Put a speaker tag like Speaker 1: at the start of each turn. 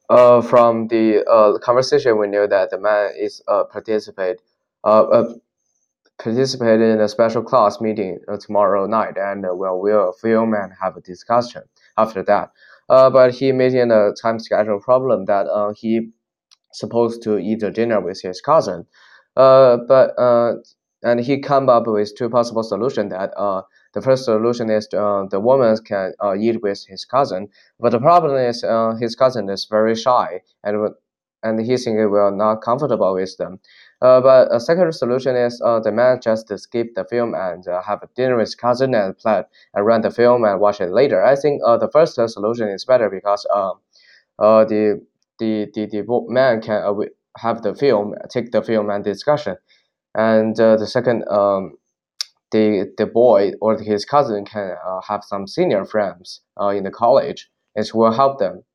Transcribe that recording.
Speaker 1: From the conversation, we knew that the man is participate in a special class meeting tomorrow night, and we'll film and have a discussion after that. But he made in a time schedule problem that he supposed to eat a dinner with his cousin, but and he come up with two possible solutions. That the first solution is the woman can eat with his cousin, but the problem is his cousin is very shy and he think he will not comfortable with them. But a second solution is the man just skip the film and have a dinner with his cousin and plan and rent the film and watch it later. I think the first solution is better because uh, the the man can have the film, take the film and discussion, and the second the boy or his cousin can have some senior friends in the college. It will help them.